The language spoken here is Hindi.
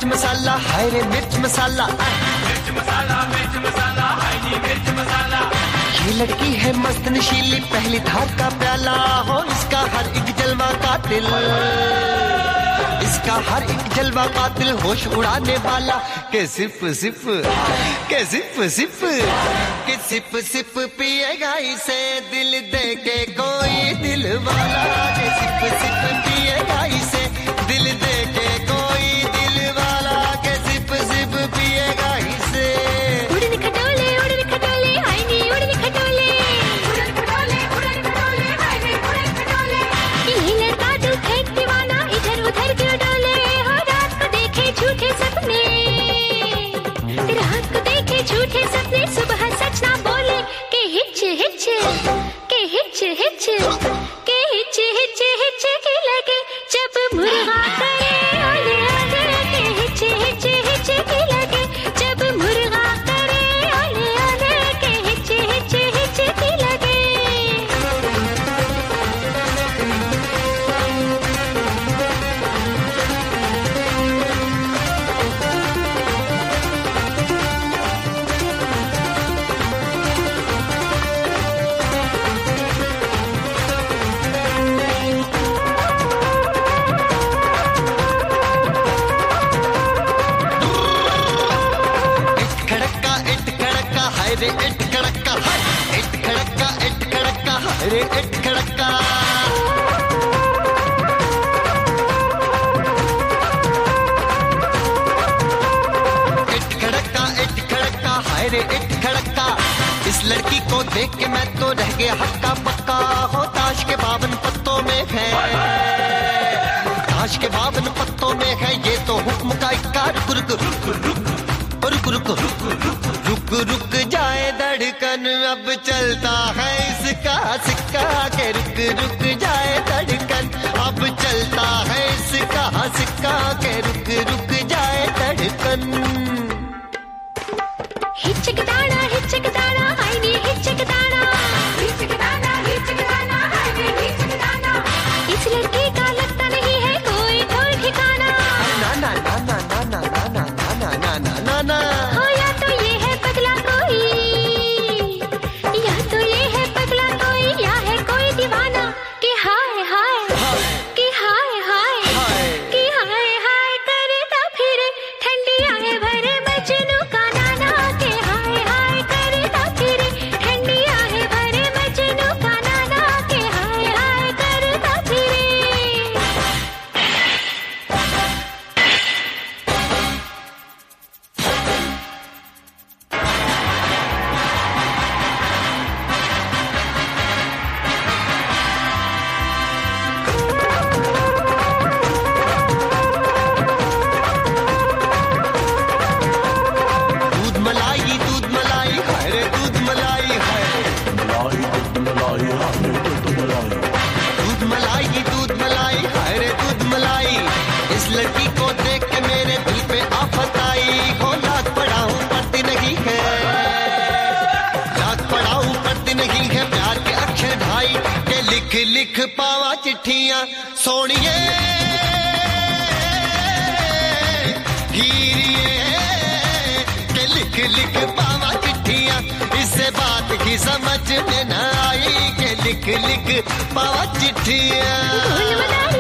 मिर्च मसाला, हाय रे मिर्च मसाला, मिर्च मसाला, मिर्च मसाला, हाय नी मिर्च मसाला। ये लड़की है मस्त नशीली, पहली धार का प्याला हो, इसका हर एक जलवा कातिल, इसका हर एक जलवा कातिल, होश उड़ाने वाला, के सिप सिप, के सिप सिप, के सिप सिप पिएगा इसे दिल दे के कोई दिल वाला, के सिप सिप पिएगा इसे दिल दे के कोई दिल वाला, के सिप सिप पिएगा इसे। उड़न खटोले, हाय नी उड़न खटोले, उड़न खटोले, हाय नी उड़न खटोले। ये लड़का दिल है दीवाना, इधर उधर क्यों डोले, हो रात को देखे झूठे सपने, रात को देखे झूठे सपने, सुबह सच ना बोले, के हिच हिच, के हिच हिच, के हिच हिच हिच के लगे जब मुर्गा करे ओले ओले, के हिच हिच हिच के लगे जब मुर्गा करे ओले ओले, के हिच हिच हिच के लगे। हाय रे इट खड़क्का, हाय इट खड़क्का, इट खड़क्का, हाय रे इट खड़क्का। इट खड़क्का, इट खड़क्का, हाय रे इट खड़क्का, इस लड़की को देख के मैं तो रह गया हक्का पक्का हो, ताश के 52 पत्तों में है, ताश के 52 पत्तों में है ये तो हुक्म का इक्का, रुक रुक रुक रुक रुक रुक रुक रुक जाए धड़कन, अब चलता है इसका सिक्का, के रुक रुक जाए धड़कन, अब चलता है इसका सिक्का, के रुक रुक जाए धड़कन। हिचक दाना, हाय नी हिचक दाना, हिचक दाना, हाय नी हिचक दाना। इस लड़की का लगता नहीं है कोई ढोल ठिकाना, ना ना ना ना ना ना ना ना ना ना ना ना ना, हो या तो ये है पगला कोई, या तो ये है पगला कोई, या है कोई दीवाना, कि हाय हाय, कि हाय हाय, कि हाय हाय करता फिरे ठंडी आए भरे मजनू का नाना, के हाय हाय करता फिरे ठंडी आए भरे मजनू का नाना, के हाय हाय करता फिरे। दूध मलाई, दूध मलाई, हाय रे दूध मलाई, हाय दूध मलाई, दूध मलाई, हाय रे दूध मलाई, इस लड़की को देख के मेरे दिल पे आफत आई हो, लाख पढ़ाऊं पढ़ती नहीं है, लाख पढ़ाऊं पढ़ती नहीं है, प्यार के अक्षर ढाई के लिख लिख पावा चिट्ठियां सोनिए हीरिए, के लिख लिख पावा चिट्ठियां, इससे बात की समझ में न आई, के लिख लिख पावा चिट्ठियां। ढोल बजाए